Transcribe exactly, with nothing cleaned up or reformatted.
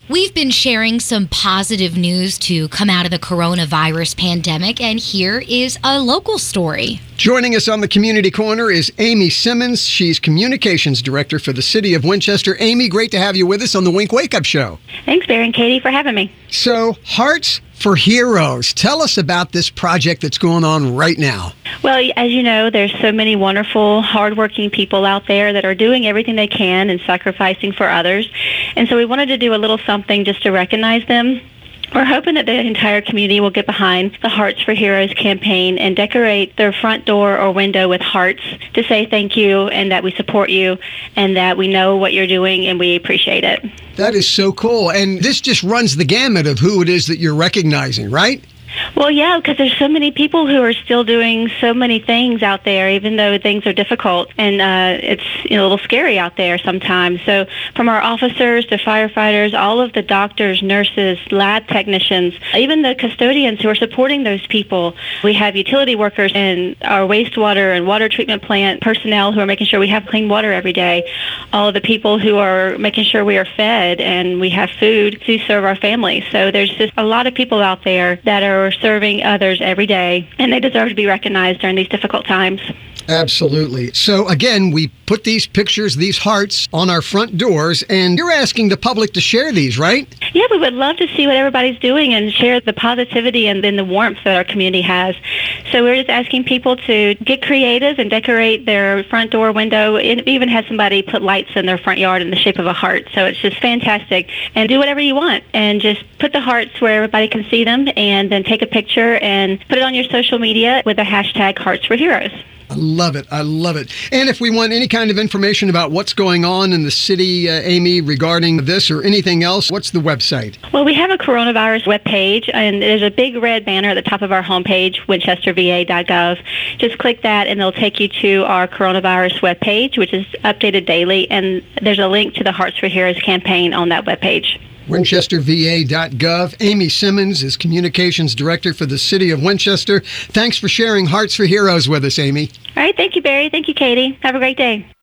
We've been sharing some positive news to come out of the coronavirus pandemic, and here is a local story. Joining us on the Community Corner is Amy Simmons. She's Communications Director for the City of Winchester. Amy, great to have you with us on the Wink Wake Up Show. Thanks, Barry and Katie, for having me. So, Hearts for Heroes. Tell us about this project that's going on right now. Well, as you know, there's so many wonderful, hardworking people out there that are doing everything they can and sacrificing for others. And so we wanted to do a little something just to recognize them. We're hoping that the entire community will get behind the Hearts for Heroes campaign and decorate their front door or window with hearts to say thank you and that we support you and that we know what you're doing and we appreciate it. That is so cool. And this just runs the gamut of who it is that you're recognizing, right? Well, yeah, because there's so many people who are still doing so many things out there, even though things are difficult, and uh, it's you know, a little scary out there sometimes. So from our officers to firefighters, all of the doctors, nurses, lab technicians, even the custodians who are supporting those people. We have utility workers and our wastewater and water treatment plant personnel who are making sure we have clean water every day. All of the people who are making sure we are fed and we have food to serve our families. So there's just a lot of people out there that are serving others every day, and they deserve to be recognized during these difficult times. Absolutely. So again, we put these pictures, these hearts, on our front doors, and you're asking the public to share these, right? Yeah, we would love to see what everybody's doing and share the positivity and then the warmth that our community has. So we're just asking people to get creative and decorate their front door window. It even has somebody put lights in their front yard in the shape of a heart. So it's just fantastic. And do whatever you want and just put the hearts where everybody can see them and then take a picture and put it on your social media with the hashtag Hearts for Heroes. I love it. I love it. And if we want any kind of information about what's going on in the city, uh, Amy, regarding this or anything else, what's the website? Well, we have a coronavirus webpage, and there's a big red banner at the top of our homepage, winchester v a dot gov. Just click that, and it'll take you to our coronavirus webpage, which is updated daily, and there's a link to the Hearts for Heroes campaign on that webpage. winchester v a dot gov. Amy Simmons is Communications Director for the City of Winchester. Thanks for sharing Hearts for Heroes with us, Amy. All right. Thank you, Barry. Thank you, Katie. Have a great day.